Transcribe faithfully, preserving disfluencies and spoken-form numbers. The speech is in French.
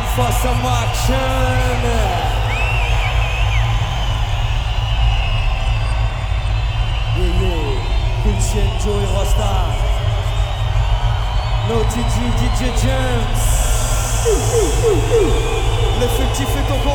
for some action. Yeah, yeah. Kulchen, Joey Rasta. No T G, D J James. L'effectif est encore